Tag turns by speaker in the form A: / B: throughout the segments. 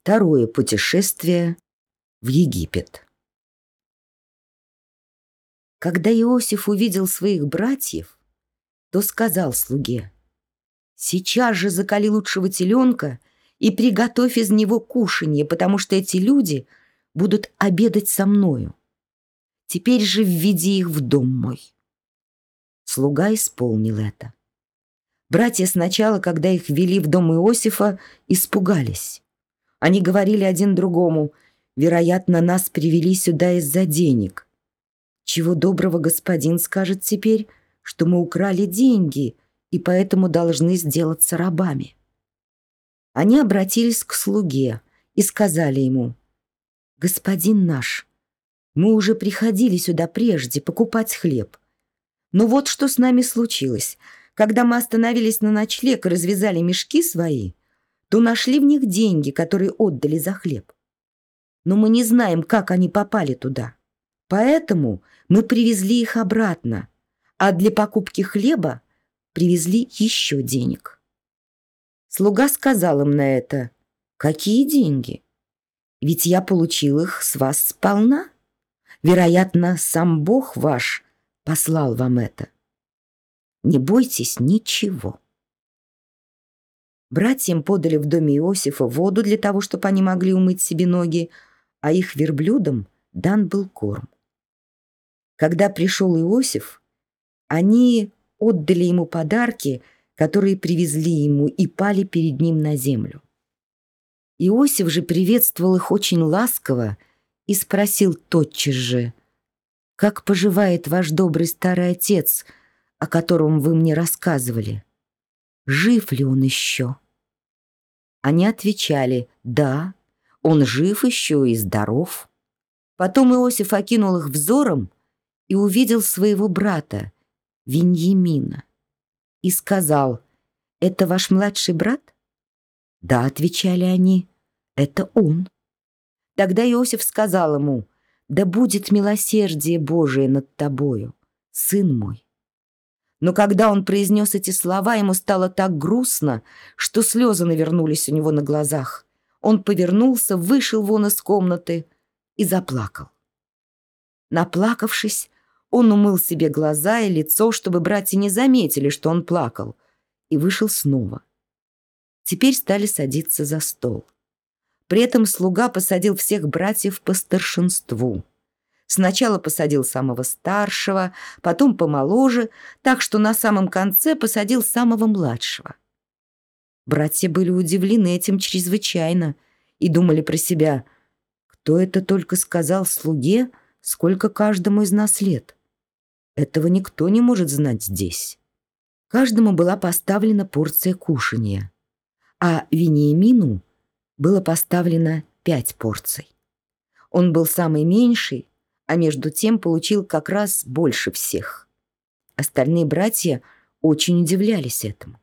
A: Второе путешествие в Египет. Когда Иосиф увидел своих братьев, то сказал слуге: «Сейчас же заколи лучшего теленка и приготовь из него кушанье, потому что эти люди будут обедать со мною. Теперь же введи их в дом мой». Слуга исполнил это. Братья сначала, когда их ввели в дом Иосифа, испугались. Они говорили один другому: «Вероятно, нас привели сюда из-за денег. Чего доброго господин скажет теперь, что мы украли деньги и поэтому должны сделаться рабами». Они обратились к слуге и сказали ему: «Господин наш, мы уже приходили сюда прежде покупать хлеб. Но вот что с нами случилось. Когда мы остановились на ночлег и развязали мешки свои, то нашли в них деньги, которые отдали за хлеб. Но мы не знаем, как они попали туда. Поэтому мы привезли их обратно, а для покупки хлеба привезли еще денег». Слуга сказал им на это: «Какие деньги? Ведь я получил их с вас сполна. Вероятно, сам Бог ваш послал вам это. Не бойтесь ничего». Братьям подали в доме Иосифа воду для того, чтобы они могли умыть себе ноги, а их верблюдам дан был корм. Когда пришел Иосиф, они отдали ему подарки, которые привезли ему, и пали перед ним на землю. Иосиф же приветствовал их очень ласково и спросил тотчас же: «Как поживает ваш добрый старый отец, о котором вы мне рассказывали? Жив ли он еще?» Они отвечали: «Да, он жив еще и здоров». Потом Иосиф окинул их взором и увидел своего брата Виньямина и сказал: «Это ваш младший брат?» «Да», — отвечали они, — «это он». Тогда Иосиф сказал ему: «Да будет милосердие Божие над тобою, сын мой». Но когда он произнес эти слова, ему стало так грустно, что слезы навернулись у него на глазах. Он повернулся, вышел вон из комнаты и заплакал. Наплакавшись, он умыл себе глаза и лицо, чтобы братья не заметили, что он плакал, и вышел снова. Теперь стали садиться за стол. При этом слуга посадил всех братьев по старшинству. Сначала посадил самого старшего, потом помоложе, так что на самом конце посадил самого младшего. Братья были удивлены этим чрезвычайно и думали про себя: «Кто это только сказал слуге, сколько каждому из нас лет? Этого никто не может знать здесь». Каждому была поставлена порция кушанья, а Вениамину было поставлено 5 порций. Он был самый меньший, а между тем получил как раз больше всех. Остальные братья очень удивлялись этому.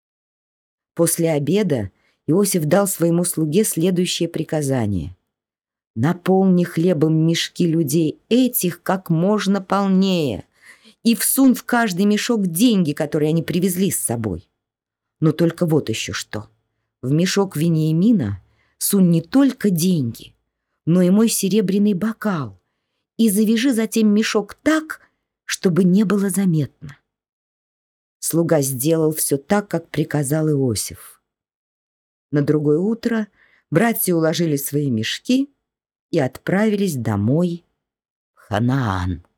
A: После обеда Иосиф дал своему слуге следующее приказание: «Наполни хлебом мешки людей этих как можно полнее и всунь в каждый мешок деньги, которые они привезли с собой. Но только вот еще что: в мешок Вениамина сунь не только деньги, но и мой серебряный бокал, и завяжи затем мешок так, чтобы не было заметно». Слуга сделал все так, как приказал Иосиф. На другое утро братья уложили свои мешки и отправились домой в Ханаан.